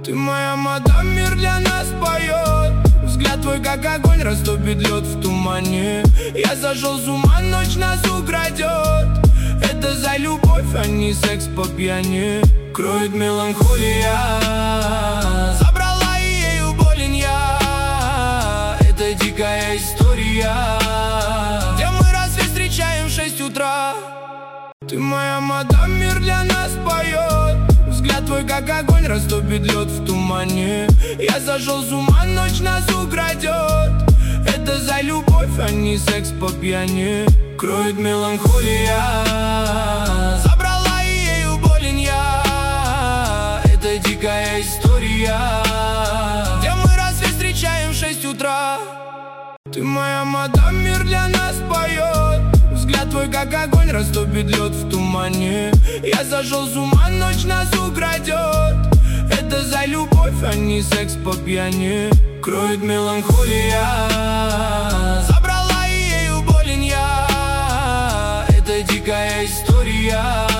Ты моя мадам, мир для нас поет. Взгляд твой, как огонь, растопит лед в тумане. Я зашел с ума, ночь нас украдет. Это за любовь, а не секс по пьяни. Кроет меланхолия, забрала и ею болен я. Это дикая история, где мы рассвет встречаем в 6 утра. Ты моя мадам, мир для нас поет. Взгляд твой, как огонь, растопит лед в тумане. Я зашел с ума, ночь нас украдет. Это за любовь, а не секс по пьяни. Кроет меланхолия, забрала и ею болен я. Это дикая история, где мы рассвет встречаем в 6 утра. Ты моя мадам, мир для нас поет. Взгляд твой, как огонь, растопит лед в тумане. Я зашел с ума, ночь нас украдет. Это за любовь, а не секс по пьяни. Кроет меланхолия, забрала и ею болен я. Это дикая история.